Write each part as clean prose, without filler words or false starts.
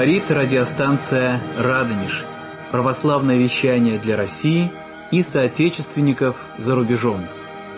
Говорит радиостанция «Радонеж». Православное вещание для России и соотечественников за рубежом.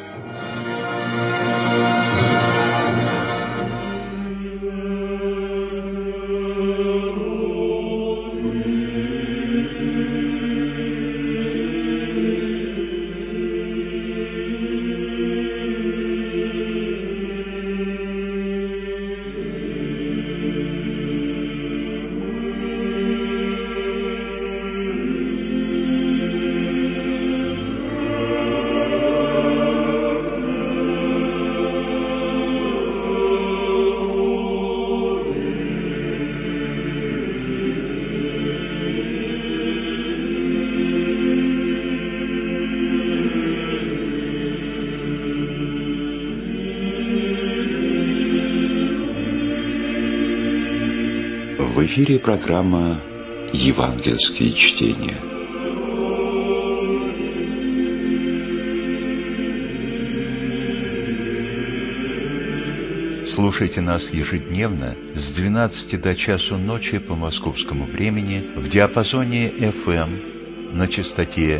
В эфире программа «Евангельские чтения». Слушайте нас ежедневно с 12 до часу ночи по московскому времени в диапазоне FM на частоте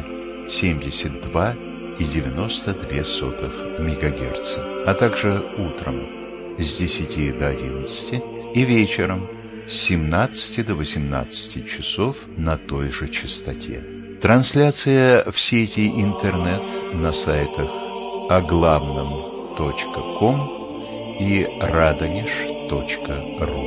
72,92 МГц, а также утром с 10 до 11 и вечером с 17 до 18 часов на той же частоте. Трансляция в сети интернет на сайтах оглавном.ком и radonеж.ру.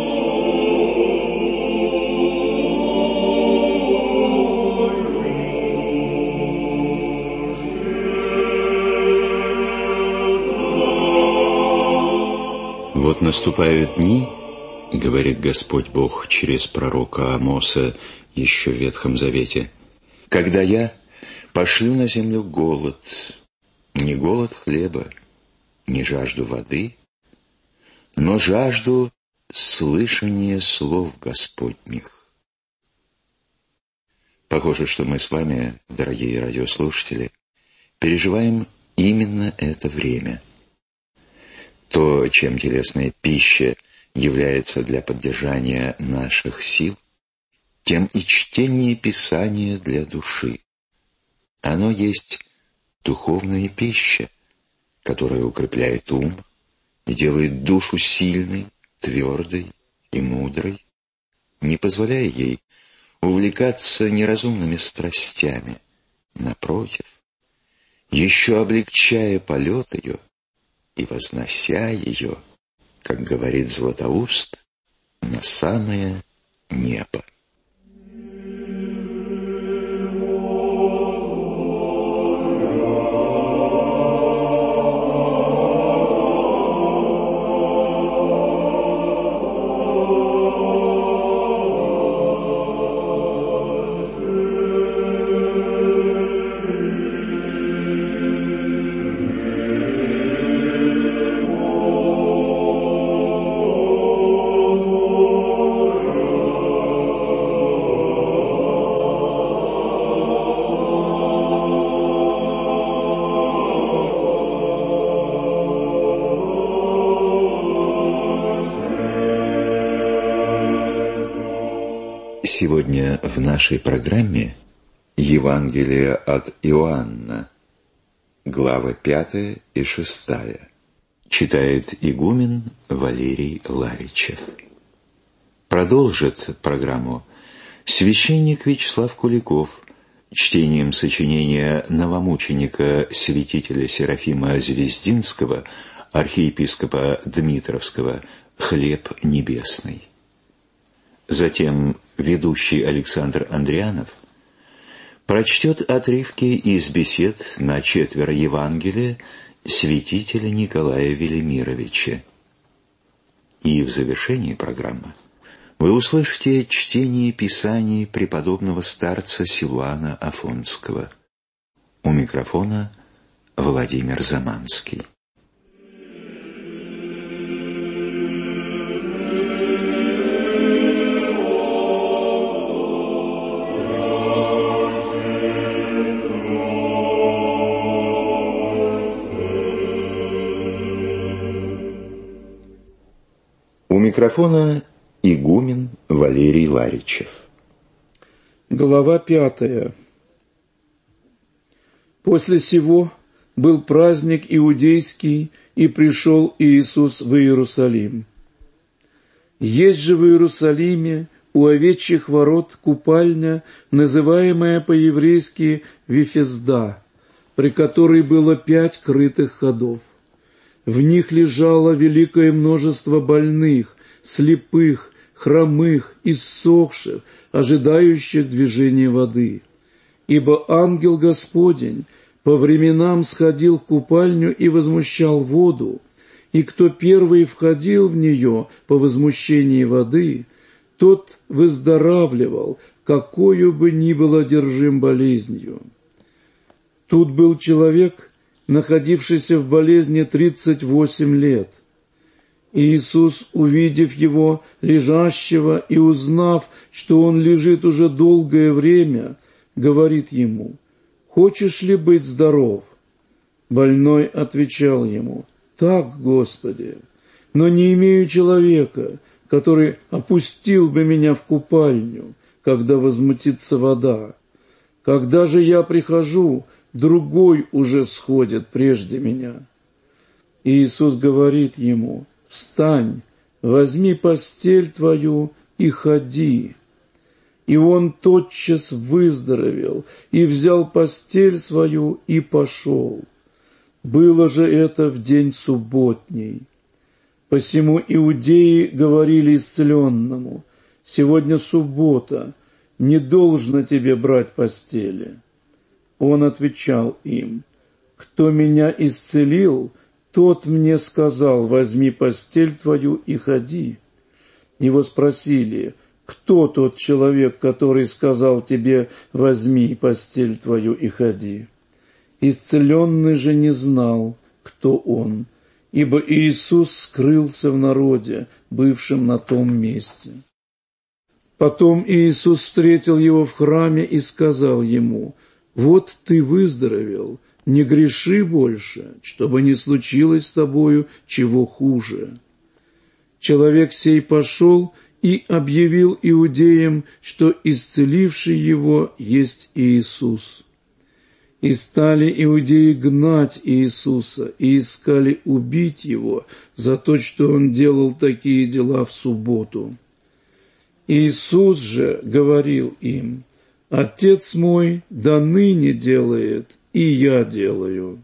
Вот наступают дни, говорит Господь Бог через пророка Амоса еще в Ветхом Завете, когда я пошлю на землю голод, не голод хлеба, не жажду воды, но жажду слышания слов Господних. Похоже, что мы с вами, дорогие радиослушатели, переживаем именно это время. То, чем телесная пища является для поддержания наших сил, тем и чтение Писания для души. Оно есть духовная пища, которая укрепляет ум и делает душу сильной, твердой и мудрой, не позволяя ей увлекаться неразумными страстями, напротив, еще облегчая полет ее и вознося ее, как говорит Златоуст, на самое небо. Сегодня в нашей программе Евангелие от Иоанна, глава 5 и 6, читает игумен Валерий Ларичев. Продолжит программу священник Вячеслав Куликов чтением сочинения новомученика святителя Серафима Звездинского, архиепископа Дмитровского, «Хлеб небесный». Затем ведущий Александр Андрианов прочтет отрывки из бесед на 4 Евангелия святителя Николая Велимировича. И в завершении программы вы услышите чтение Писаний преподобного старца Силуана Афонского. У микрофона Владимир Заманский. У микрофона Игумен Валерий Ларичев. Глава 5. После сего был праздник иудейский, и пришел Иисус в Иерусалим. Есть же в Иерусалиме у овечьих ворот купальня, называемая по-еврейски Вифезда, при которой было 5 крытых ходов. В них лежало великое множество больных, слепых, хромых, иссохших, ожидающих движения воды. Ибо ангел Господень по временам сходил в купальню и возмущал воду, и кто первый входил в нее по возмущении воды, тот выздоравливал, какою бы ни был одержим болезнью. Тут был человек, находившийся в болезни 38 лет. Иисус, увидев его лежащего и узнав, что он лежит уже долгое время, говорит ему: «Хочешь ли быть здоров?» Больной отвечал ему: «Так, Господи, но не имею человека, который опустил бы меня в купальню, когда возмутится вода. Когда же я прихожу, другой уже сходит прежде меня». Иисус говорит ему: «Встань, возьми постель твою и ходи». И он тотчас выздоровел, и взял постель свою, и пошел. Было же это в день субботний. Посему иудеи говорили исцеленному: «Сегодня суббота, не должно тебе брать постели». Он отвечал им: «Кто меня исцелил, тот мне сказал: возьми постель твою и ходи». Его спросили: «Кто тот человек, который сказал тебе: возьми постель твою и ходи?» Исцеленный же не знал, кто он, ибо Иисус скрылся в народе, бывшем на том месте. Потом Иисус встретил его в храме и сказал ему: «Вот ты выздоровел, не греши больше, чтобы не случилось с тобою чего хуже». Человек сей пошел и объявил иудеям, что исцеливший его есть Иисус. И стали иудеи гнать Иисуса и искали убить его за то, что он делал такие дела в субботу. Иисус же говорил им: «Отец мой до ныне делает, и я делаю».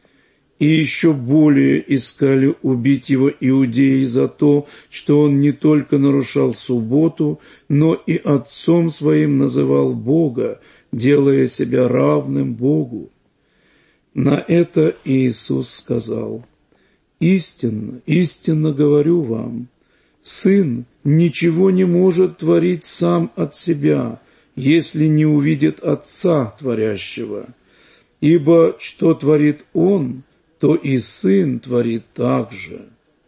И еще более искали убить его иудеи за то, что он не только нарушал субботу, но и отцом своим называл Бога, делая себя равным Богу. На это Иисус сказал: «Истинно, истинно говорю вам, Сын ничего не может творить сам от себя, если не увидит Отца творящего. Ибо что творит Он, то и Сын творит так же.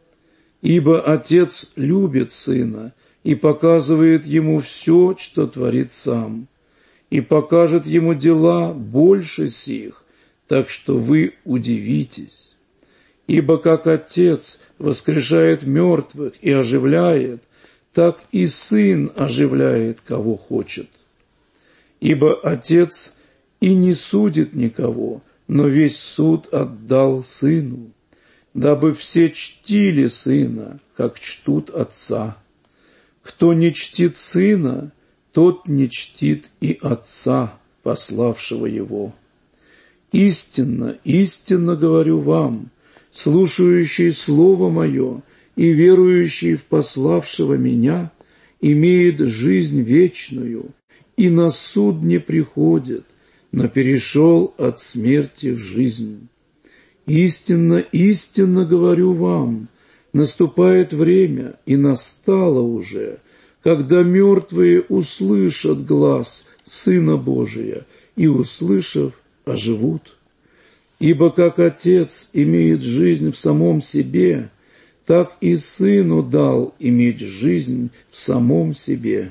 Ибо Отец любит Сына и показывает Ему все, что творит Сам, и покажет Ему дела больше сих, так что вы удивитесь. Ибо как Отец воскрешает мертвых и оживляет, так и Сын оживляет, кого хочет. Ибо Отец и не судит никого, но весь суд отдал Сыну, дабы все чтили Сына, как чтут Отца. Кто не чтит Сына, тот не чтит и Отца, пославшего Его. Истинно, истинно говорю вам, слушающий Слово Мое и верующий в пославшего Меня имеет жизнь вечную, и на суд не приходит, но перешел от смерти в жизнь. Истинно, истинно говорю вам, наступает время, и настало уже, когда мертвые услышат глас Сына Божия, и, услышав, оживут. Ибо как Отец имеет жизнь в самом себе, так и Сыну дал иметь жизнь в самом себе,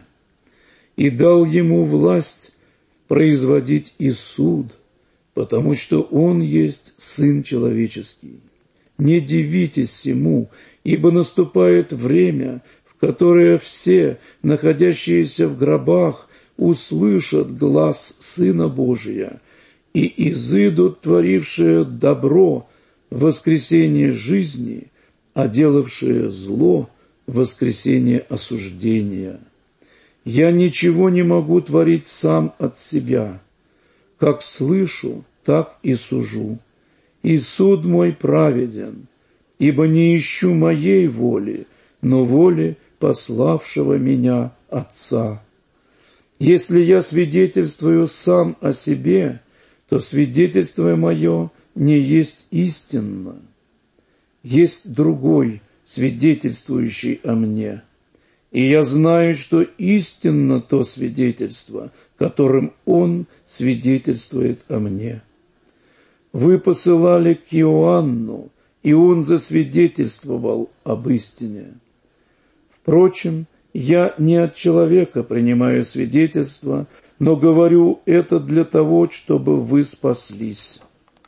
и дал Ему власть производить и суд, потому что Он есть Сын Человеческий. Не дивитесь сему, ибо наступает время, в которое все, находящиеся в гробах, услышат глас Сына Божия и изыдут, творившие добро в воскресение жизни, а делавшие зло в воскресение осуждения. Я ничего не могу творить сам от себя. Как слышу, так и сужу. И суд мой праведен, ибо не ищу моей воли, но воли пославшего меня Отца. Если я свидетельствую сам о себе, то свидетельство мое не есть истинно. Есть другой, свидетельствующий о мне. И я знаю, что истинно то свидетельство, которым он свидетельствует о мне. Вы посылали к Иоанну, и он засвидетельствовал об истине. Впрочем, я не от человека принимаю свидетельство, но говорю это для того, чтобы вы спаслись.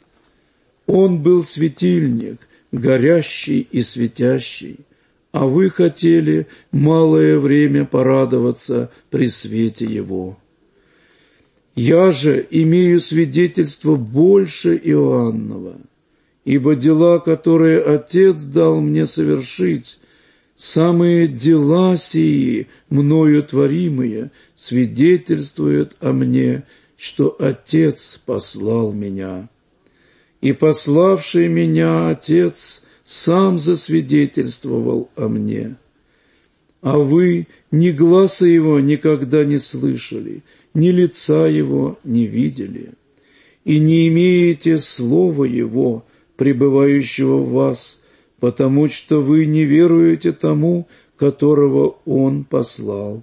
Он был светильник, горящий и светящий, а вы хотели малое время порадоваться при свете его. Я же имею свидетельство больше Иоаннова, ибо дела, которые Отец дал мне совершить, самые дела сии, мною творимые, свидетельствуют о мне, что Отец послал меня. И пославший меня Отец сам засвидетельствовал о мне. А вы ни гласа его никогда не слышали, ни лица его не видели, и не имеете слова его, пребывающего в вас, потому что вы не веруете тому, которого он послал.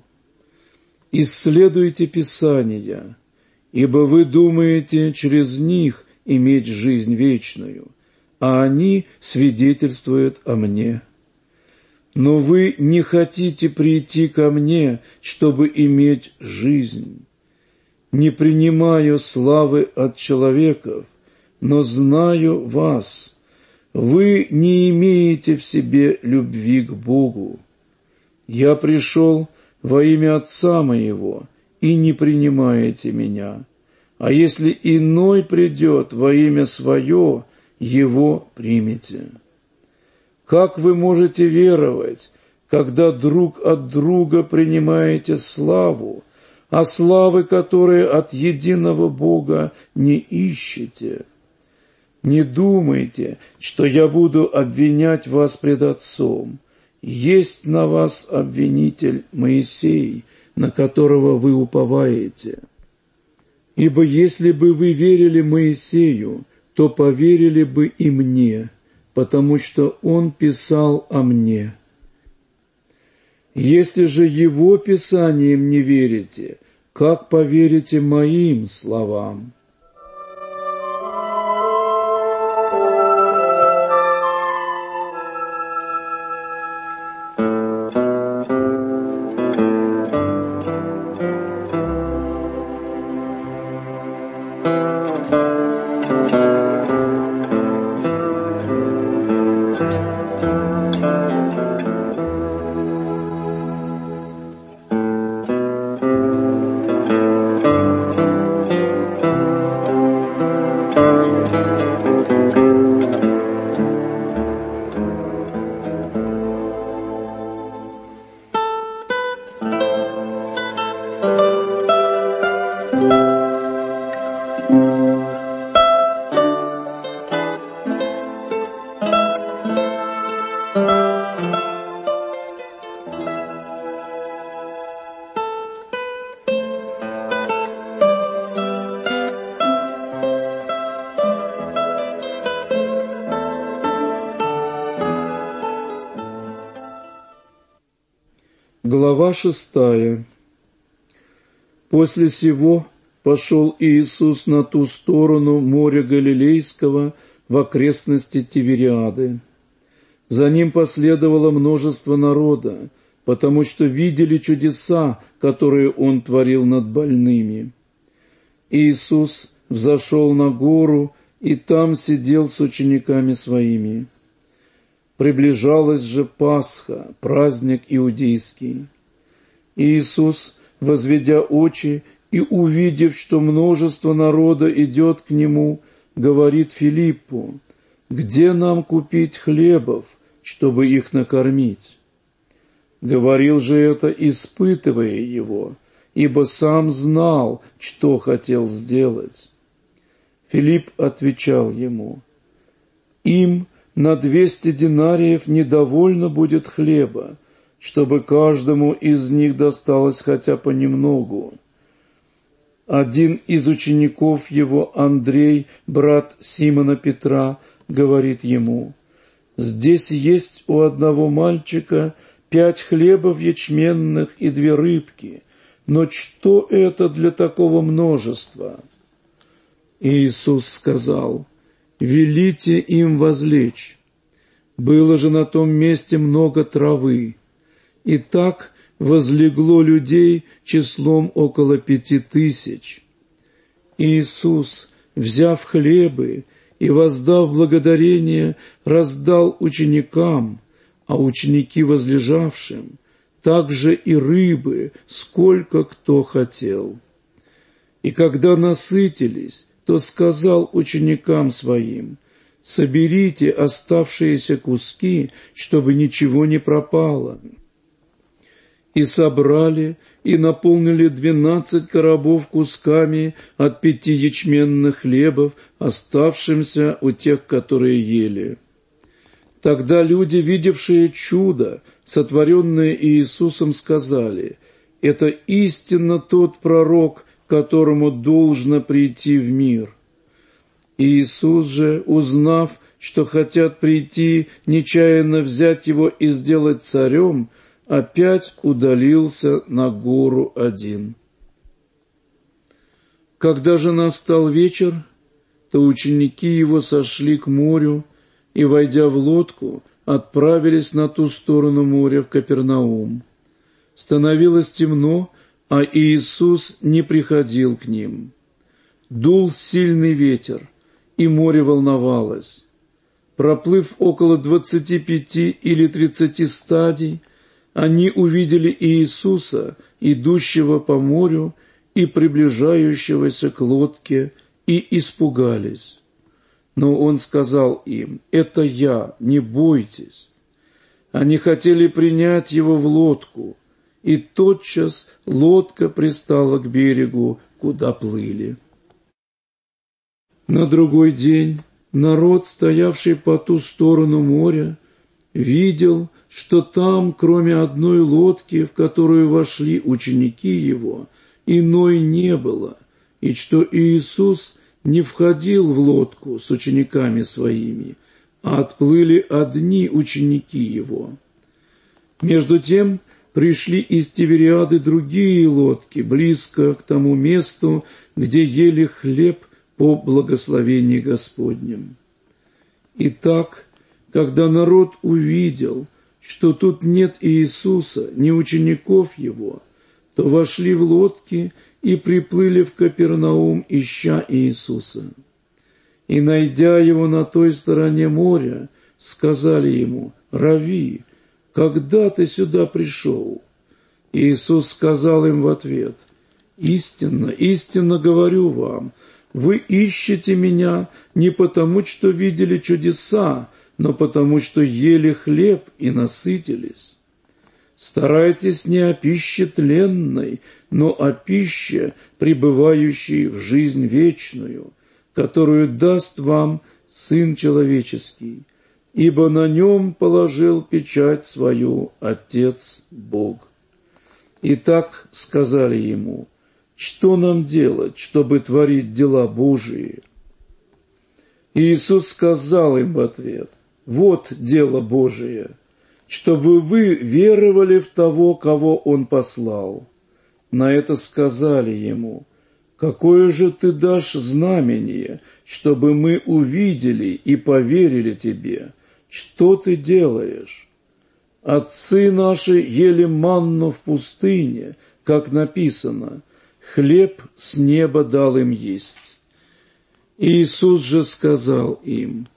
Исследуйте Писания, ибо вы думаете через них иметь жизнь вечную, а они свидетельствуют о мне. Но вы не хотите прийти ко мне, чтобы иметь жизнь. Не принимаю славы от человеков, но знаю вас. Вы не имеете в себе любви к Богу. Я пришел во имя Отца моего, и не принимаете меня. А если иной придет во имя свое, его примите. Как вы можете веровать, когда друг от друга принимаете славу, а славы, которые от единого Бога, не ищете? Не думайте, что я буду обвинять вас пред Отцом. Есть на вас обвинитель Моисей, на которого вы уповаете. Ибо если бы вы верили Моисею, то поверили бы и мне, потому что он писал о мне. Если же его писаниям не верите, как поверите моим словам? Глава 6. После сего пошел Иисус на ту сторону моря Галилейского в окрестности Тивериады. За ним последовало множество народа, потому что видели чудеса, которые он творил над больными. Иисус взошел на гору и там сидел с учениками своими. Приближалась же Пасха, праздник иудейский. Иисус, возведя очи и увидев, что множество народа идет к Нему, говорит Филиппу: «Где нам купить хлебов, чтобы их накормить?» Говорил же это, испытывая Его, ибо сам знал, что хотел сделать. Филипп отвечал Ему: «Им на 200 динариев недовольно будет хлеба, чтобы каждому из них досталось хотя понемногу». Один из учеников его, Андрей, брат Симона Петра, говорит ему: «Здесь есть у одного мальчика 5 хлебов ячменных и 2 рыбки, но что это для такого множества?» Иисус сказал: «Велите им возлечь». Было же на том месте много травы, и так возлегло людей числом около 5000. Иисус, взяв хлебы и воздав благодарение, раздал ученикам, а ученики возлежавшим, также и рыбы, сколько кто хотел. И когда насытились, то сказал ученикам своим: «Соберите оставшиеся куски, чтобы ничего не пропало». И собрали, и наполнили 12 коробов кусками от 5 ячменных хлебов, оставшимся у тех, которые ели. Тогда люди, видевшие чудо, сотворенное Иисусом, сказали: «Это истинно тот пророк, которому должно прийти в мир». Иисус же, узнав, что хотят прийти, нечаянно взять его и сделать царем, опять удалился на гору один. Когда же настал вечер, то ученики его сошли к морю и, войдя в лодку, отправились на ту сторону моря в Капернаум. Становилось темно, а Иисус не приходил к ним. Дул сильный ветер, и море волновалось. Проплыв около 25 или 30 стадий, они увидели Иисуса, идущего по морю и приближающегося к лодке, и испугались. Но Он сказал им: «Это Я, не бойтесь». Они хотели принять Его в лодку, и тотчас лодка пристала к берегу, куда плыли. На другой день народ, стоявший по ту сторону моря, видел, что там, кроме одной лодки, в которую вошли ученики Его, иной не было, и что Иисус не входил в лодку с учениками Своими, а отплыли одни ученики Его. Между тем пришли из Тивериады другие лодки, близко к тому месту, где ели хлеб по благословении Господнем. Итак, когда народ увидел, что тут нет Иисуса, ни учеников Его, то вошли в лодки и приплыли в Капернаум, ища Иисуса. И, найдя Его на той стороне моря, сказали Ему: «Рави, когда ты сюда пришел?» Иисус сказал им в ответ: «Истинно, истинно говорю вам, вы ищете Меня не потому, что видели чудеса, но потому, что ели хлеб и насытились. Старайтесь не о пище тленной, но о пище, пребывающей в жизнь вечную, которую даст вам Сын Человеческий, ибо на Нем положил печать свою Отец Бог». Итак, сказали Ему: «Что нам делать, чтобы творить дела Божии?» Иисус сказал им в ответ: «Вот дело Божие, чтобы вы веровали в того, кого Он послал». На это сказали Ему: «Какое же Ты дашь знамение, чтобы мы увидели и поверили Тебе? Что Ты делаешь? Отцы наши ели манну в пустыне, как написано: хлеб с неба дал им есть». Иисус же сказал им: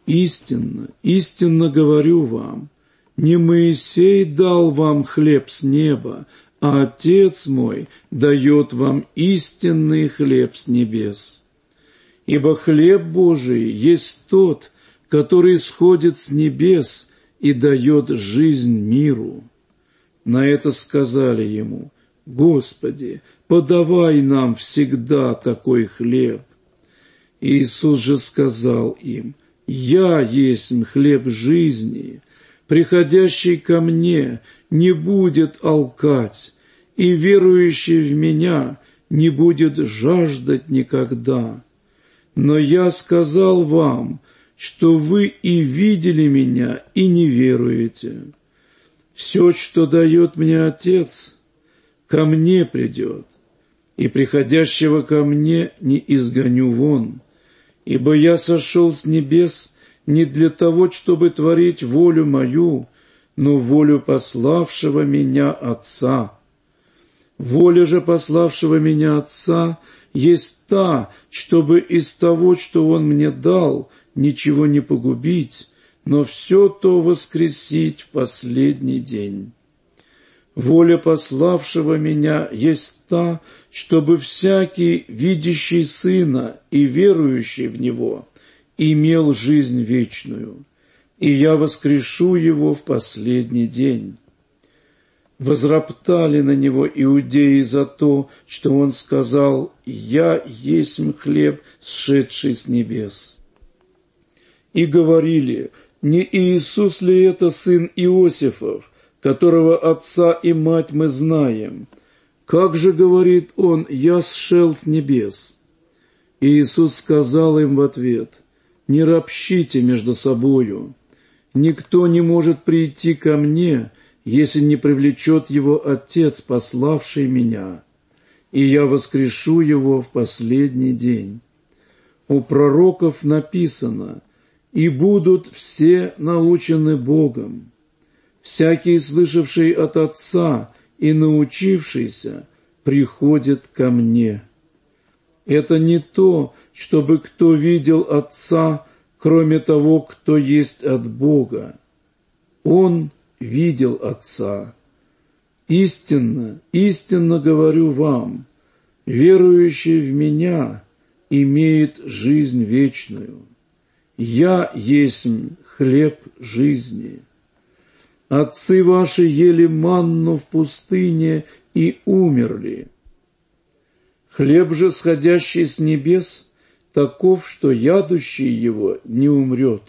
Истинно, истинно говорю вам, не Моисей дал вам хлеб с неба, а Отец мой дает вам истинный хлеб с небес. Ибо хлеб Божий есть тот, который сходит с небес и дает жизнь миру». На это сказали ему: «Господи, подавай нам всегда такой хлеб». Иисус же сказал им: «Я есть хлеб жизни, приходящий ко мне не будет алкать, и верующий в меня не будет жаждать никогда. Но я сказал вам, что вы и видели меня, и не веруете. Все, что дает мне Отец, ко мне придет, и приходящего ко мне не изгоню вон. Ибо я сошел с небес не для того, чтобы творить волю мою, но волю пославшего меня Отца. Воля же пославшего меня Отца есть та, чтобы из того, что Он мне дал, ничего не погубить, но все то воскресить в последний день. Воля пославшего меня есть та, чтобы всякий, видящий Сына и верующий в Него, имел жизнь вечную, и я воскрешу его в последний день». Возроптали на него иудеи за то, что он сказал: «Я есть хлеб, сшедший с небес». И говорили: «Не Иисус ли это сын Иосифов, которого отца и мать мы знаем? Как же, говорит он, я сшел с небес?» И Иисус сказал им в ответ: «Не ропщите между собою. Никто не может прийти ко мне, если не привлечет его Отец, пославший меня, и я воскрешу его в последний день. У пророков написано: и будут все научены Богом. Всякий, слышавший от Отца и научившийся, приходит ко мне. Это не то, чтобы кто видел Отца, кроме того, кто есть от Бога. Он видел Отца. Истинно, истинно говорю вам, верующий в Меня имеет жизнь вечную. Я есть хлеб жизни. Отцы ваши ели манну в пустыне и умерли. Хлеб же, сходящий с небес, таков, что ядущий его не умрет.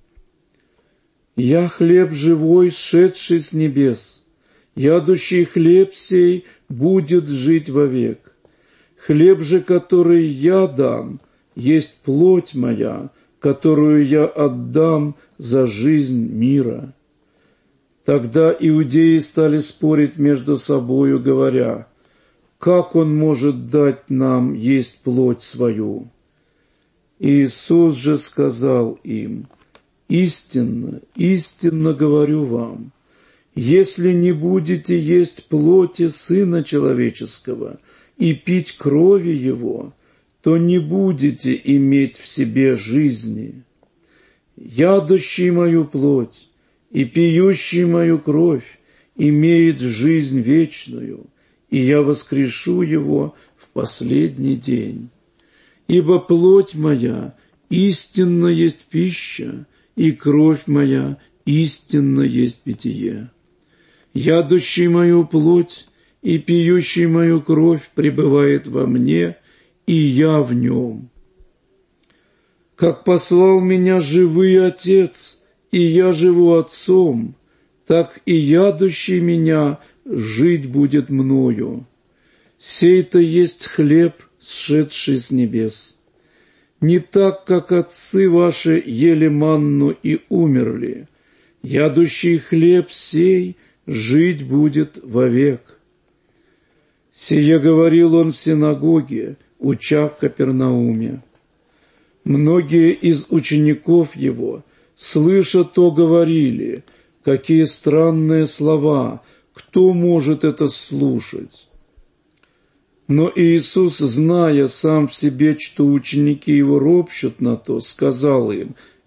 Я хлеб живой, сшедший с небес. Ядущий хлеб сей будет жить вовек. Хлеб же, который я дам, есть плоть моя, которую я отдам за жизнь мира». Тогда иудеи стали спорить между собою, говоря: «Как он может дать нам есть плоть свою?» Иисус же сказал им: «Истинно, истинно говорю вам, если не будете есть плоти Сына Человеческого и пить крови Его, то не будете иметь в себе жизни. Ядущий мою плоть и пьющий мою кровь имеет жизнь вечную, и я воскрешу его в последний день. Ибо плоть моя истинно есть пища, и кровь моя истинно есть питье. Ядущий мою плоть и пьющий мою кровь пребывает во мне, и я в нем. Как послал меня живый Отец, и я живу Отцом, так и ядущий меня жить будет мною. Сей-то есть хлеб, сшедший с небес. Не так, как отцы ваши ели манну и умерли. Ядущий хлеб сей жить будет вовек». Сие говорил он в синагоге, уча в Капернауме. Многие из учеников его, слыша то, говорили: «Какие странные слова! Кто может это слушать?» Но Иисус, зная сам в себе, что ученики его ропщут на то, сказал им: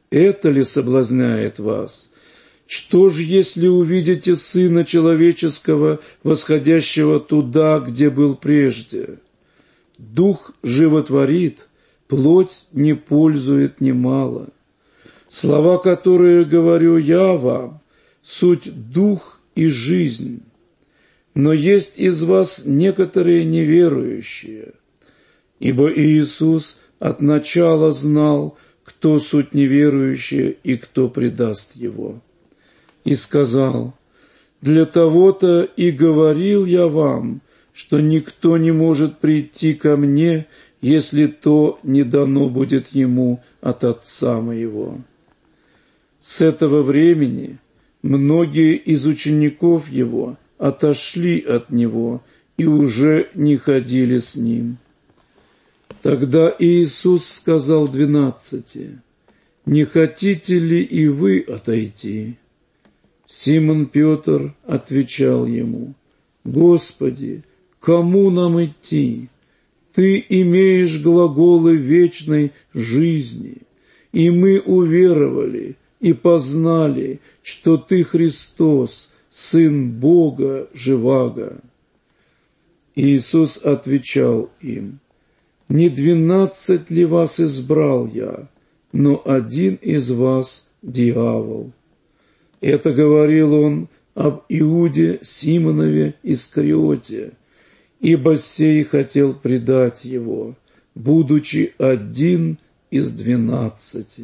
Это ли соблазняет вас? Что ж, если увидите Сына Человеческого, восходящего туда, где был прежде? Дух животворит, плоть не пользует немало. Слова, которые говорю я вам, суть дух и жизнь. Но есть из вас некоторые неверующие, ибо Иисус от начала знал, кто суть неверующие и кто предаст его. И сказал: «Для того-то и говорил я вам, что никто не может прийти ко мне, если то не дано будет ему от Отца моего». С этого времени многие из учеников его отошли от него и уже не ходили с ним. Тогда Иисус сказал 12: «Не хотите ли и вы отойти?» Симон Петр отвечал ему: «Господи, кому нам идти? Ты имеешь глаголы вечной жизни, и мы уверовали и познали, что Ты Христос, Сын Бога живаго». Иисус отвечал им: «Не 12 ли вас избрал я, но один из вас дьявол». Это говорил он об Иуде Симонове Искариоте, ибо сей хотел предать его, будучи один из 12.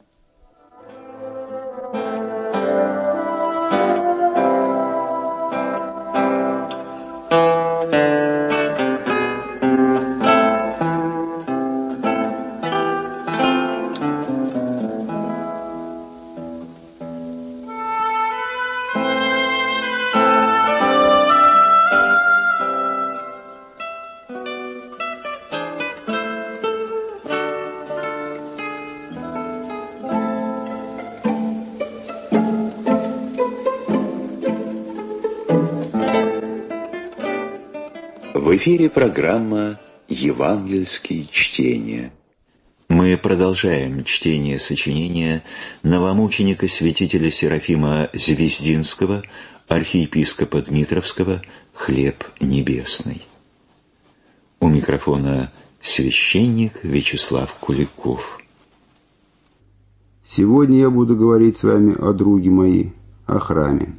В эфире программа «Евангельские чтения». Мы продолжаем чтение сочинения новомученика-святителя Серафима Звездинского, архиепископа Дмитровского, «Хлеб небесный». У микрофона священник Вячеслав Куликов. Сегодня я буду говорить с вами о друге мои, о храме.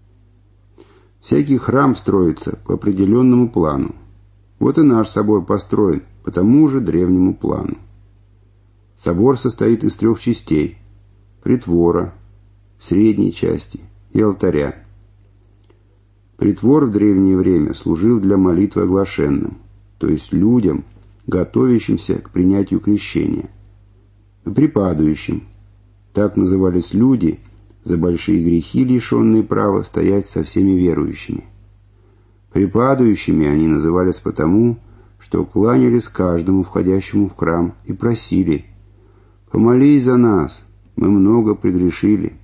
Всякий храм строится по определенному плану. Вот и наш собор построен по тому же древнему плану. Собор состоит из 3 частей: притвора, средней части и алтаря. Притвор в древнее время служил для молитвы оглашенным, то есть людям, готовящимся к принятию крещения, и препадающим. Так назывались люди, за большие грехи лишенные права стоять со всеми верующими. Препадающими они назывались потому, что кланялись каждому входящему в храм и просили: «Помолись за нас, мы много прегрешили».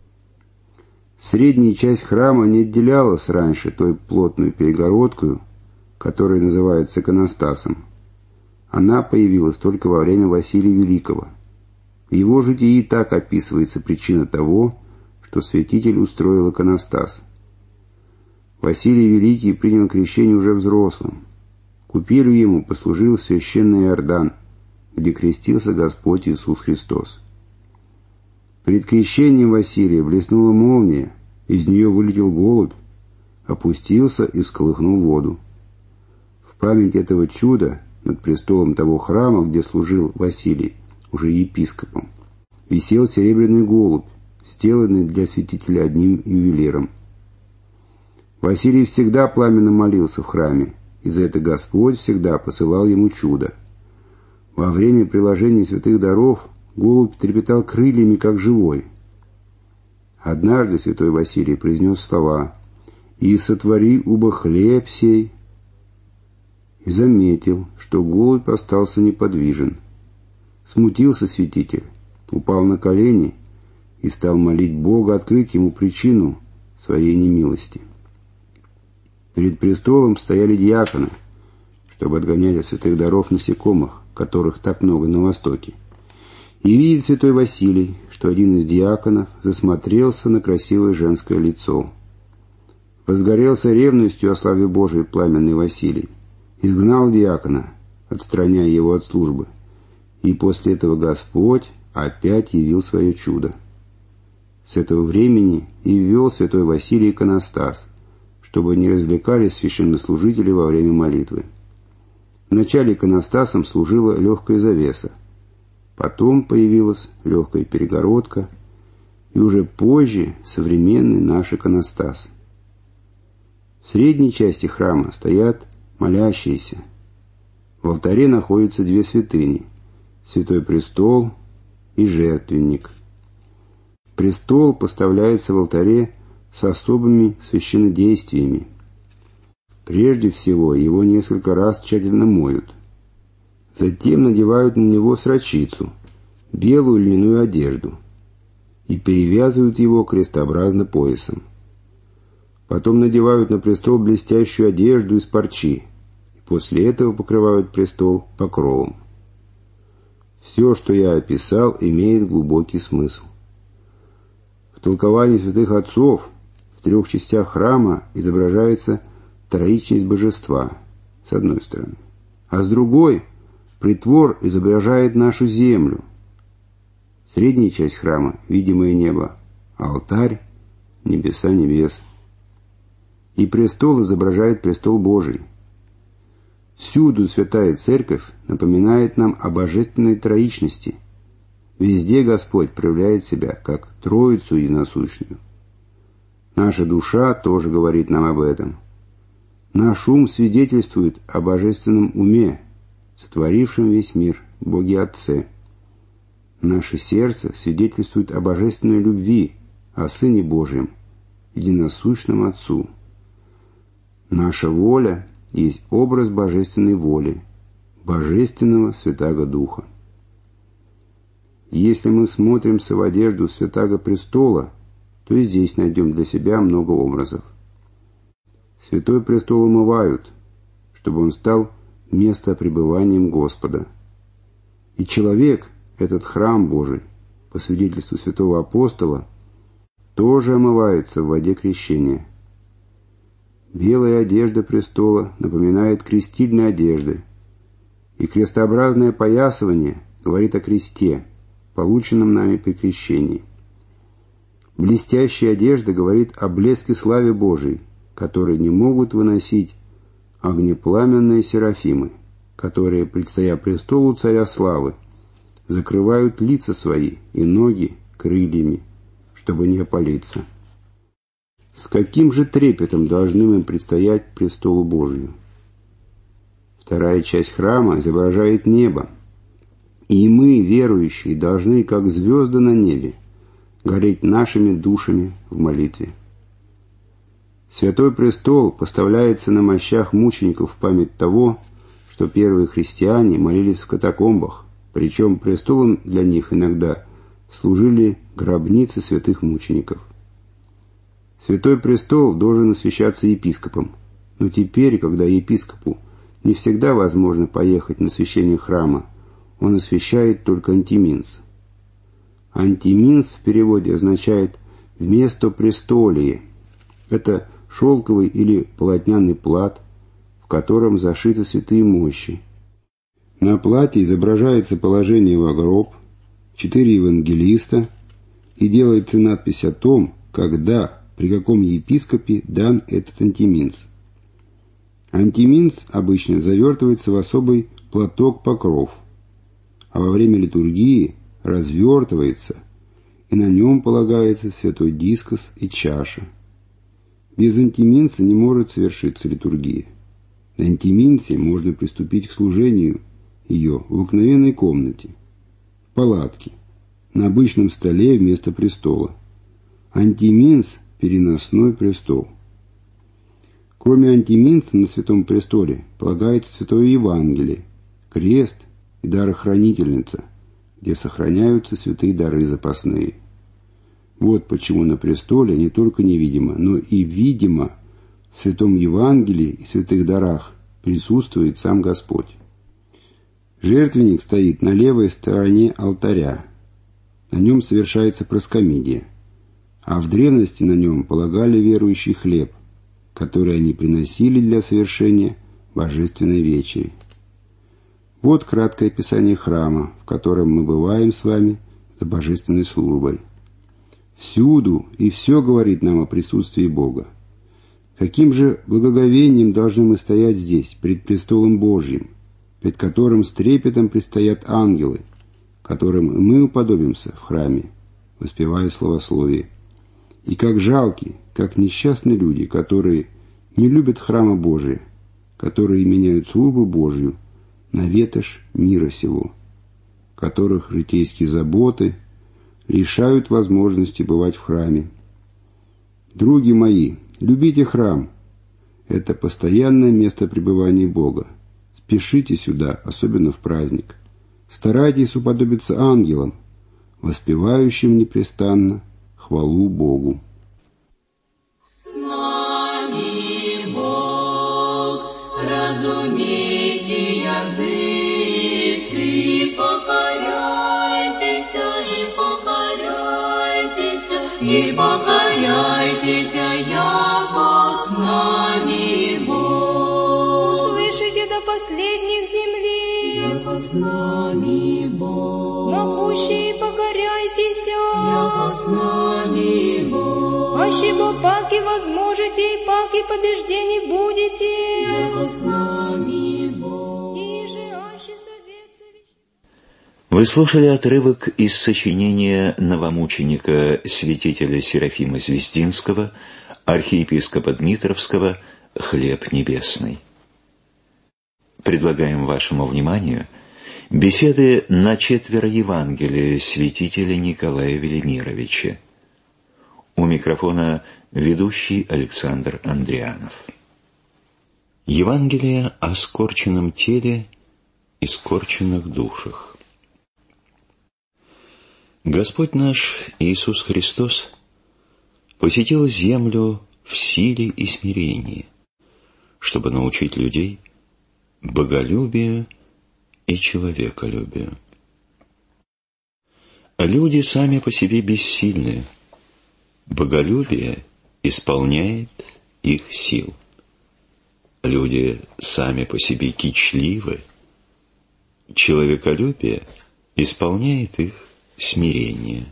Средняя часть храма не отделялась раньше той плотную перегородкою, которая называется иконостасом. Она появилась только во время Василия Великого. В его житии так описывается причина того, что святитель устроил иконостас. Василий Великий принял крещение уже взрослым. Купелью ему послужил священный Иордан, где крестился Господь Иисус Христос. Перед крещением Василия блеснула молния, из нее вылетел голубь, опустился и всколыхнул воду. В память этого чуда над престолом того храма, где служил Василий, уже епископом, висел серебряный голубь, сделанный для святителя одним ювелиром. Василий всегда пламенно молился в храме, и за это Господь всегда посылал ему чудо. Во время приложения святых даров голубь трепетал крыльями, как живой. Однажды святой Василий произнес слова: «И сотвори убо хлеб сей», и заметил, что голубь остался неподвижен. Смутился святитель, упал на колени и стал молить Бога открыть ему причину своей немилости. Перед престолом стояли диаконы, чтобы отгонять от святых даров насекомых, которых так много на Востоке. И видит святой Василий, что что один из диаконов засмотрелся на красивое женское лицо. Возгорелся ревностью о славе Божией пламенный Василий, изгнал диакона, отстраняя его от службы, и после этого Господь опять явил свое чудо. С этого времени и ввел святой Василий иконостас, чтобы не развлекались священнослужители во время молитвы. Вначале иконостасом служила легкая завеса, потом появилась легкая перегородка, и уже позже современный наш иконостас. В средней части храма стоят молящиеся. В алтаре находятся две святыни – Святой Престол и Жертвенник. Престол поставляется в алтаре с особыми священнодействиями. Прежде всего, его несколько раз тщательно моют. Затем надевают на него срочицу, белую льняную одежду, и перевязывают его крестообразно поясом. Потом надевают на престол блестящую одежду из парчи, и после этого покрывают престол покровом. Все, что я описал, имеет глубокий смысл. В толковании святых отцов в трех частях храма изображается троичность божества, с одной стороны, а с другой притвор изображает нашу землю. Средняя часть храма – видимое небо, а алтарь – небеса небес. И престол изображает престол Божий. Всюду Святая Церковь напоминает нам о божественной троичности. Везде Господь проявляет себя как Троицу единосущную. Наша душа тоже говорит нам об этом. Наш ум свидетельствует о божественном уме, сотворившем весь мир, Боге Отце. Наше сердце свидетельствует о божественной любви, о Сыне Божьем, единосущном Отцу. Наша воля есть образ божественной воли, божественного Святаго Духа. Если мы смотримся в одежду Святаго Престола, то и здесь найдем для себя много образов. Святой Престол умывают, чтобы он стал местопребыванием Господа. И человек, этот храм Божий, по свидетельству святого апостола, тоже омывается в воде крещения. Белая одежда престола напоминает крестильные одежды, и крестообразное поясывание говорит о кресте, полученном нами при крещении. Блестящая одежда говорит о блеске славы Божией, которые не могут выносить огнепламенные серафимы, которые, предстоя престолу Царя Славы, закрывают лица свои и ноги крыльями, чтобы не опалиться. С каким же трепетом должны мы предстоять престолу Божию? Вторая часть храма изображает небо, и мы, верующие, должны, как звезды на небе, гореть нашими душами в молитве. Святой Престол поставляется на мощах мучеников в память того, что первые христиане молились в катакомбах, причем престолом для них иногда служили гробницы святых мучеников. Святой Престол должен освящаться епископом, но теперь, когда епископу не всегда возможно поехать на освящение храма, он освящает только антиминс. Антиминс в переводе означает «вместо престолия». Это шелковый или полотняный плат, в котором зашиты святые мощи. На плате изображается положение во гроб, 4 евангелиста и делается надпись о том, когда, при каком епископе дан этот антиминс. Антиминс обычно завертывается в особый платок-покров, а во время литургии развертывается, и на нем полагается святой дискос и чаша. Без антиминса не может совершиться литургия. На антиминсе можно приступить к служению ее в обыкновенной комнате, в палатке, на обычном столе вместо престола. Антиминс – переносной престол. Кроме антиминса на Святом Престоле полагается Святое Евангелие, крест и дарохранительница, где сохраняются святые дары запасные. Вот почему на престоле не только невидимо, но и видимо в Святом Евангелии и святых дарах присутствует сам Господь. Жертвенник стоит на левой стороне алтаря. на нем совершается проскомидия, а в древности на нем полагали верующий хлеб, который они приносили для совершения божественной вечери. Вот краткое описание храма, в котором мы бываем с вами за божественной службой. Всюду и все говорит нам о присутствии Бога. Каким же благоговением должны мы стоять здесь, пред престолом Божьим, пред которым с трепетом предстоят ангелы, которым мы уподобимся в храме, воспевая славословие. И как жалки, как несчастны люди, которые не любят храма Божия, которые меняют службу Божью на ветошь мира сего, которых житейские заботы лишают возможности бывать в храме. Други мои, любите храм. Это постоянное место пребывания Бога. Спешите сюда, особенно в праздник. Старайтесь уподобиться ангелам, воспевающим непрестанно хвалу Богу. С нами Бог, разумейте языцы, и покоряйтесь, и покоряйтесь, яко с нами Бог. Услышите до последних земли, яко с нами Бог. Могущие, покоряйтесь, яко с нами Бог. аще бо паки возможете, и паки побеждений будете, яко с нами Бог. и же аще совет совещ. Вы слушали отрывок из сочинения новомученика святителя Серафима Звездинского, архиепископа Дмитровского «Хлеб небесный». Предлагаем вашему вниманию беседы на 4 Евангелия святителя Николая Велимировича. У микрофона ведущий Александр Андрианов. Евангелие о скорченном теле и скорченных душах. Господь наш Иисус Христос посетил землю в силе и смирении, чтобы научить людей боголюбию и человеколюбию. Люди сами по себе бессильны, боголюбие исполняет их сил. Люди сами по себе кичливы, человеколюбие исполняет их смирение.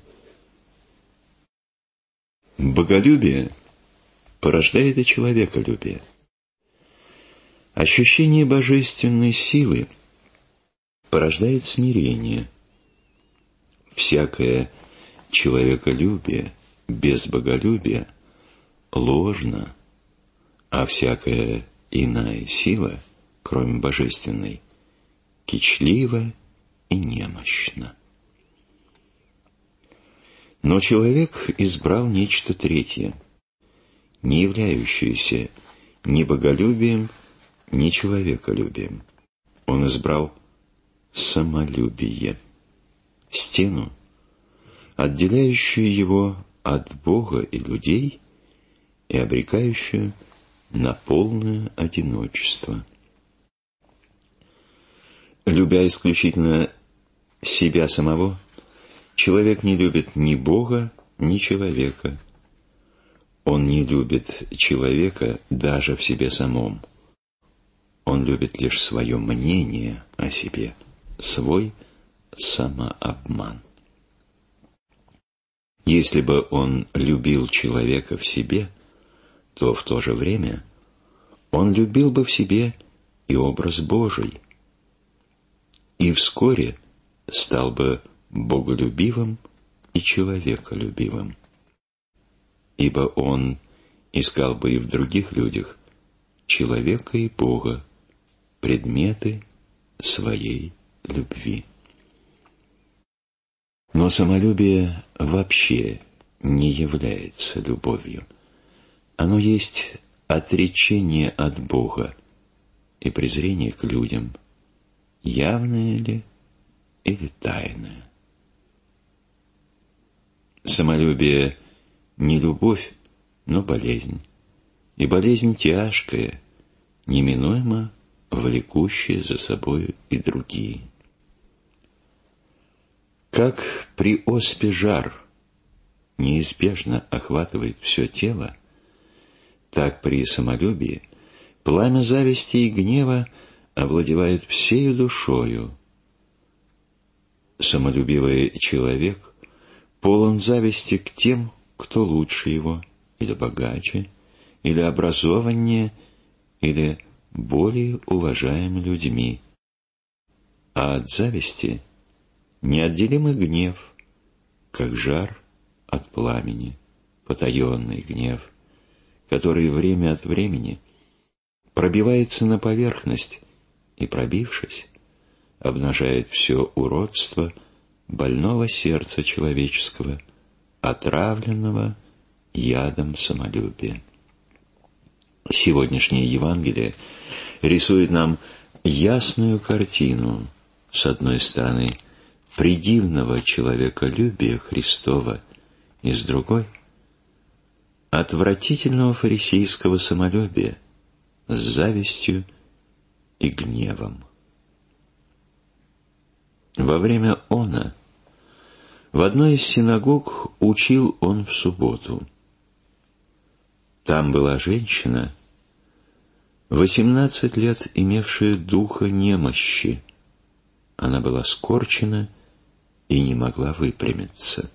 Боголюбие порождает и человеколюбие. Ощущение божественной силы порождает смирение. Всякое человеколюбие без боголюбия ложно, а всякая иная сила, кроме божественной, кичлива и немощна. Но человек избрал нечто третье, не являющееся ни боголюбием, ни человеколюбием. Он избрал самолюбие, стену, отделяющую его от Бога и людей и обрекающую на полное одиночество. Любя исключительно себя самого, человек не любит ни Бога, ни человека. Он не любит человека даже в себе самом. Он любит лишь свое мнение о себе, свой самообман. Если бы он любил человека в себе, то в то же время он любил бы в себе и образ Божий, и вскоре стал бы боголюбивым и человеколюбивым, ибо он искал бы и в других людях человека и Бога, предметы своей любви. Но самолюбие вообще не является любовью. Оно есть отречение от Бога и презрение к людям, явное ли или тайное. Самолюбие не любовь, но болезнь, и болезнь тяжкая, неминуемо влекущая за собою и другие. Как при оспе жар неизбежно охватывает все тело, так при самолюбии пламя зависти и гнева овладевает всею душою. Самолюбивый человек полон зависти к тем, кто лучше его, или богаче, или образованнее, или более уважаем людьми. А от зависти неотделимый гнев, как жар от пламени, потаенный гнев, который время от времени пробивается на поверхность и, пробившись, обнажает все уродство больного сердца человеческого, отравленного ядом самолюбия. Сегодняшнее Евангелие рисует нам ясную картину, с одной стороны, предивного человеколюбия Христова, и с другой — отвратительного фарисейского самолюбия с завистью и гневом. Во время она в одной из синагог учил он в субботу. Там была женщина, 18 лет имевшая духа немощи. Она была скорчена и не могла выпрямиться.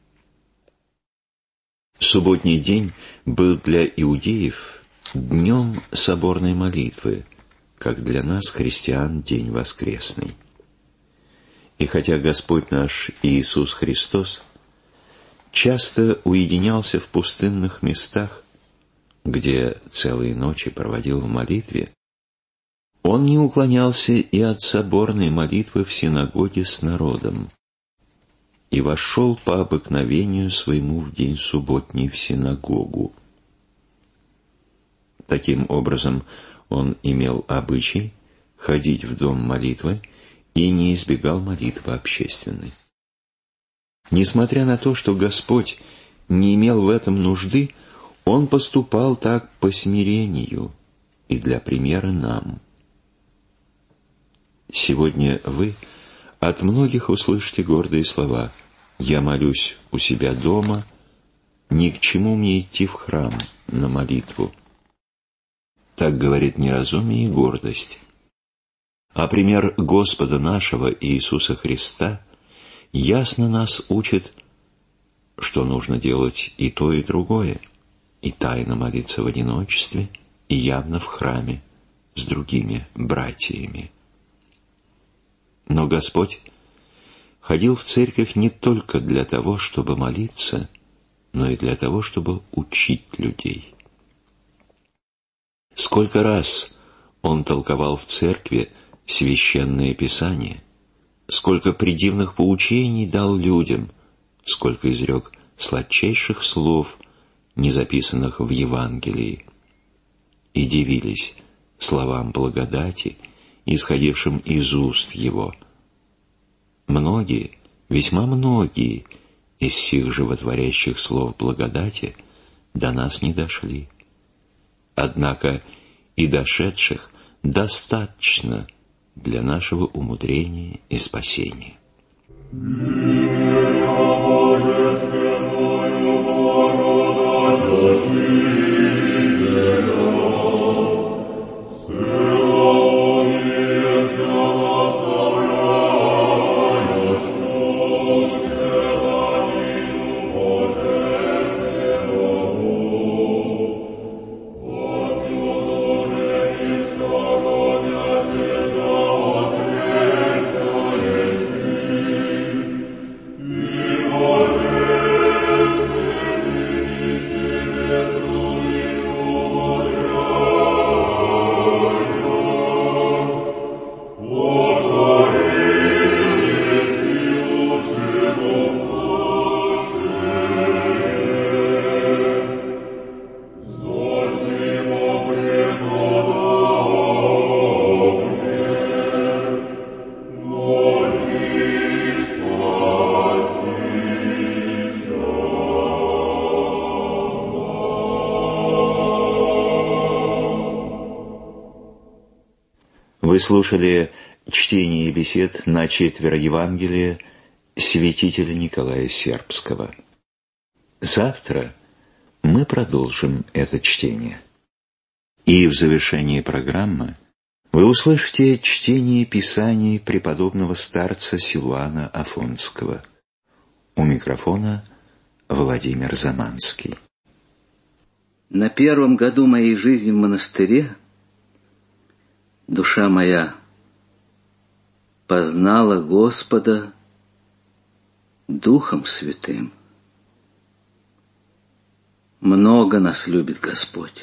Субботний день был для иудеев днем соборной молитвы, как для нас, христиан, день воскресный. И хотя Господь наш Иисус Христос часто уединялся в пустынных местах, где целые ночи проводил в молитве, он не уклонялся и от соборной молитвы в синагоге с народом, и вошел по обыкновению своему в день субботний в синагогу. Таким образом, он имел обычай ходить в дом молитвы и не избегал молитвы общественной. Несмотря на то, что Господь не имел в этом нужды, он поступал так по смирению и для примера нам. Сегодня вы от многих услышите гордые слова: «Я молюсь у себя дома, ни к чему мне идти в храм на молитву». Так говорит неразумие и гордость. А пример Господа нашего Иисуса Христа ясно нас учит, что нужно делать и то, и другое, и тайно молиться в одиночестве, и явно в храме с другими братьями. Но Господь ходил в церковь не только для того, чтобы молиться, но и для того, чтобы учить людей. Сколько раз Он толковал в церкви священное Писание, сколько предивных поучений дал людям, сколько изрек сладчайших слов, не записанных в Евангелии, и дивились словам благодати, исходившим из уст Его. Многие, весьма многие из сих животворящих слов благодати до нас не дошли. Однако и дошедших достаточно для нашего умудрения и спасения. Вы слушали чтение и бесед на четверо Евангелия святителя Николая Сербского. Завтра мы продолжим это чтение. И в завершении программы вы услышите чтение писаний преподобного старца Силуана Афонского. У микрофона Владимир Заманский. На первом году моей жизни в монастыре душа моя познала Господа Духом Святым. Много нас любит Господь.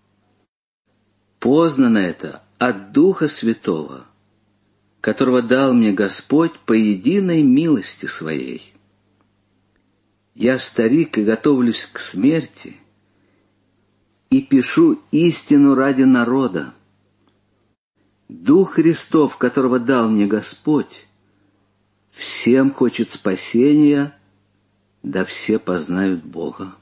Познано это от Духа Святого, которого дал мне Господь по единой милости Своей. Я старик и готовлюсь к смерти, и пишу истину ради народа. Дух Христов, которого дал мне Господь, всем хочет спасения, да все познают Бога.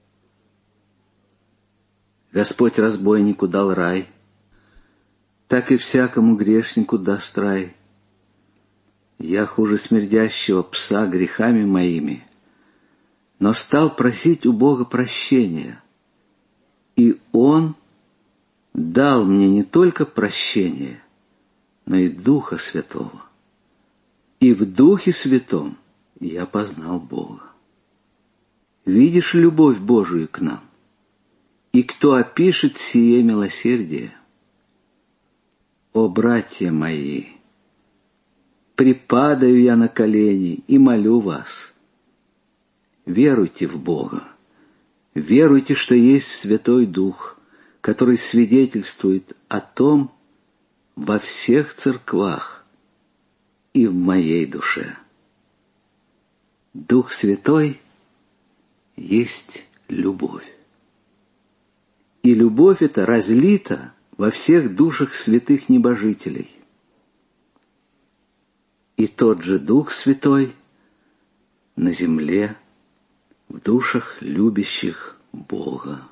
Господь разбойнику дал рай, так и всякому грешнику даст рай. Я хуже смердящего пса грехами моими, но стал просить у Бога прощения, и Он дал мне не только прощение, но и Духа Святого. И в Духе Святом я познал Бога. Видишь любовь Божию к нам? И кто опишет сие милосердие? О, братья мои, припадаю я на колени и молю вас. Веруйте в Бога. Веруйте, что есть Святой Дух, который свидетельствует о том во всех церквах и в моей душе. Дух Святой есть любовь. И любовь эта разлита во всех душах святых небожителей. И тот же Дух Святой на земле в душах любящих Бога.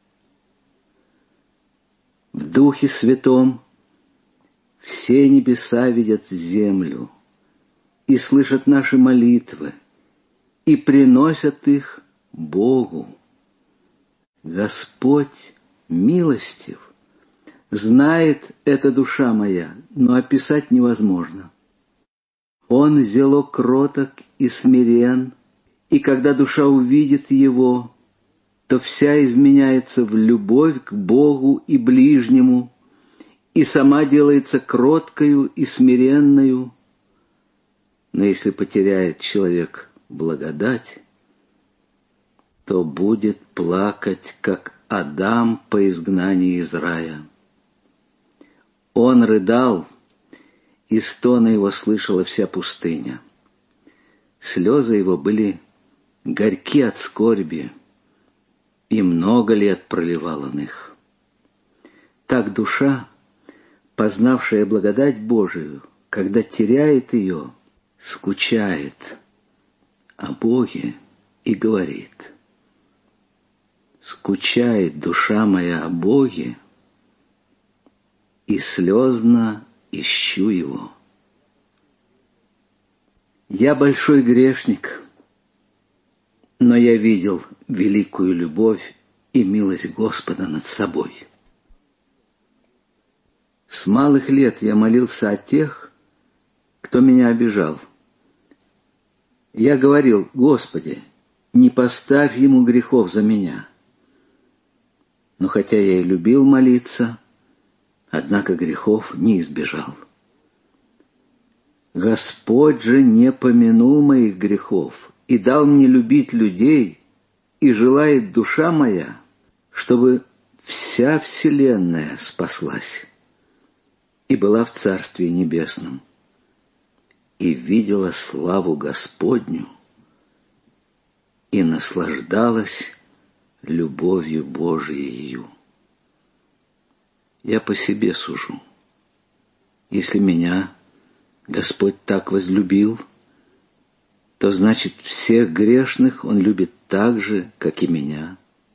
В Духе Святом все небеса видят землю и слышат наши молитвы и приносят их Богу. Господь милостив, знает эта душа моя, но описать невозможно. Он зело кроток и смирен, и когда душа увидит Его, то вся изменяется в любовь к Богу и ближнему, и сама делается кроткою и смиренною. Но если потеряет человек благодать, то будет плакать, как Адам по изгнании из рая. Он рыдал, и стоны его слышала вся пустыня. Слезы его были горьки от скорби, и много лет проливал он их. Так душа, познавшая благодать Божию, когда теряет ее, скучает о Боге и говорит: «Скучает душа моя о Боге, и слезно ищу Его». Я большой грешник, но я видел великую любовь и милость Господа над собой. С малых лет я молился о тех, кто меня обижал. Я говорил: «Господи, не поставь ему грехов за меня». Но хотя я и любил молиться, однако грехов не избежал. Господь же не помянул моих грехов и дал мне любить людей, и желает душа моя, чтобы вся вселенная спаслась и была в Царстве Небесном, и видела славу Господню, и наслаждалась любовью Божией. Я по себе сужу. Если меня Господь так возлюбил, то значит всех грешных Он любит так же, как и меня.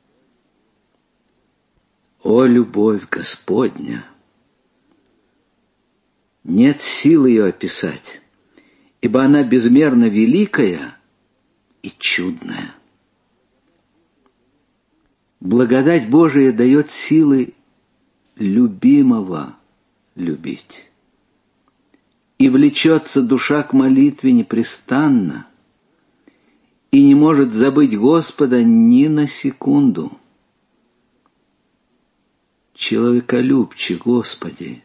О, любовь Господня! Нет сил ее описать, ибо она безмерно великая и чудная. Благодать Божия дает силы любимого любить. И влечется душа к молитве непрестанно, и не может забыть Господа ни на секунду. Человеколюбче, Господи,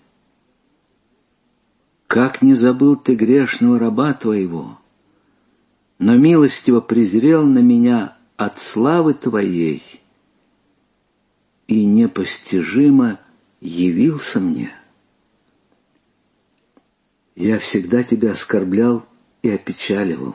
как не забыл Ты грешного раба Твоего, но милостиво презрел на меня от славы Твоей и непостижимо явился мне. Я всегда Тебя оскорблял и опечаливал.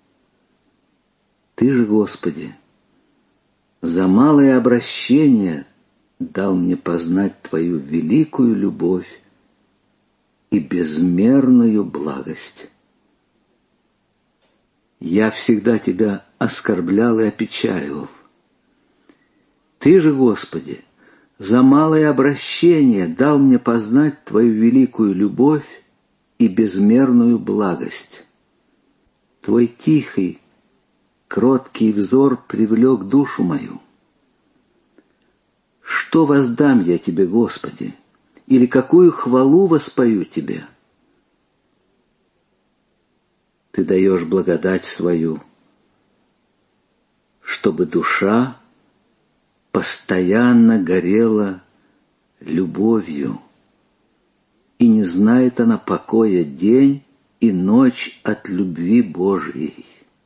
Ты же, Господи, за малое обращение дал мне познать Твою великую любовь и безмерную благость. Я всегда Тебя оскорблял и опечаливал. Ты же, Господи, за малое обращение дал мне познать Твою великую любовь и безмерную благость. Твой тихий, кроткий взор привлек душу мою. Что воздам я Тебе, Господи, или какую хвалу воспою Тебе? Ты даешь благодать свою, чтобы душа постоянно горела любовью, и не знает она покоя день и ночь от любви Божьей.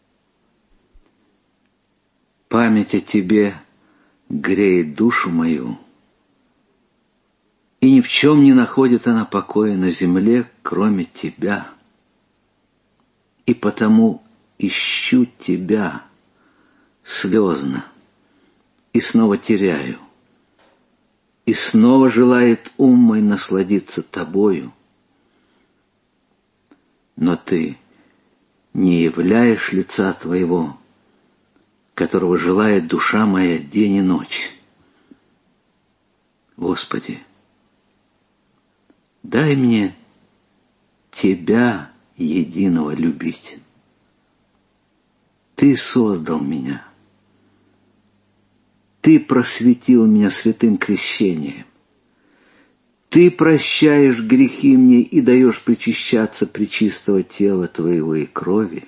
Память о Тебе греет душу мою, и ни в чем не находит она покоя на земле, кроме Тебя. И потому ищу Тебя слезно, и снова теряю, и снова желает ум мой насладиться Тобою. Но Ты не являешь лица Твоего, которого желает душа моя день и ночь. Господи, дай мне Тебя единого любить. Ты создал меня. Ты просветил меня святым крещением. Ты прощаешь грехи мне и даешь причащаться пречистого тела Твоего и крови.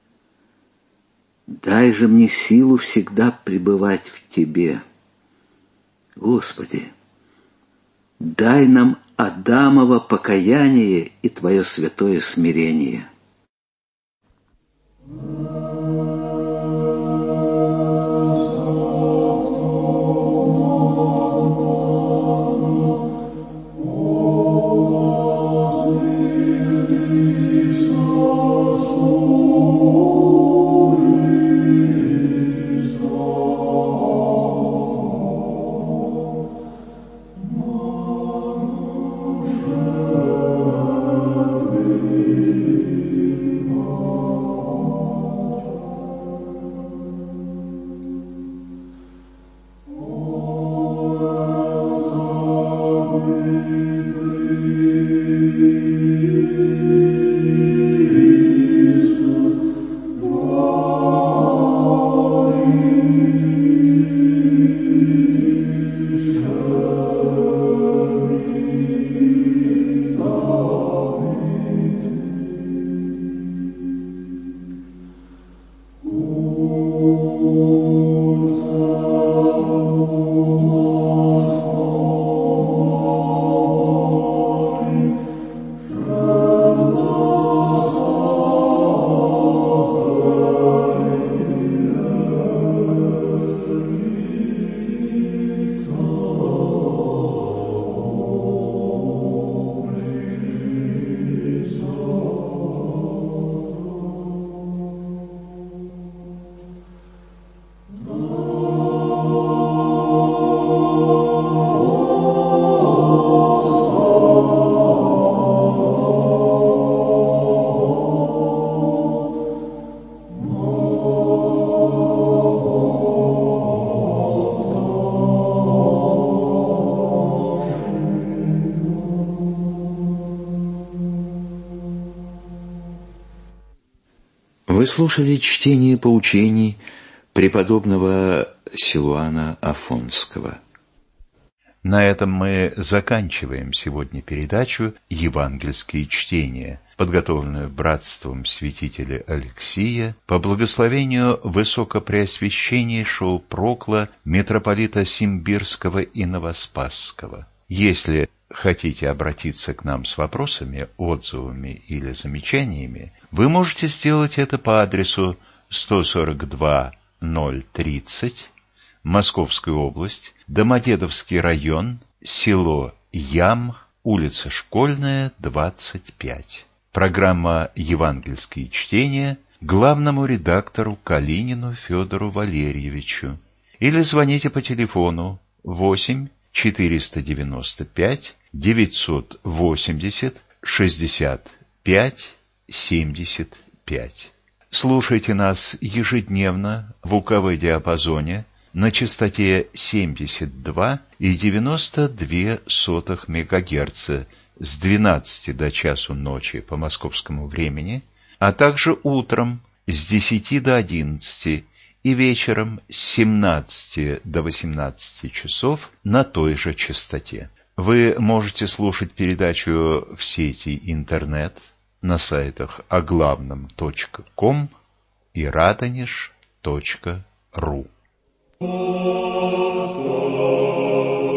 Дай же мне силу всегда пребывать в Тебе. Господи, дай нам Адамово покаяние и Твое святое смирение. Вы слушали чтение поучений преподобного Силуана Афонского. На этом мы заканчиваем сегодня передачу «Евангельские чтения», подготовленную братством святителя Алексия по благословению высокопреосвященнейшего прокла митрополита Симбирского и Новоспасского. Если хотите обратиться к нам с вопросами, отзывами или замечаниями, вы можете сделать это по адресу 142-030, Московская область, Домодедовский район, село Ям, улица Школьная, 25. Программа «Евангельские чтения» главному редактору Калинину Федору Валерьевичу. Или звоните по телефону 8 495 980 65 75. Слушайте нас ежедневно в УКВ-диапазоне на частоте 72,92 МГц с 12 до часу ночи по московскому времени, а также утром с 10 до 11 и вечером с 17 до 18 часов на той же частоте. Вы можете слушать передачу в сети интернет на сайтах оглавном.ком и radonish.ru.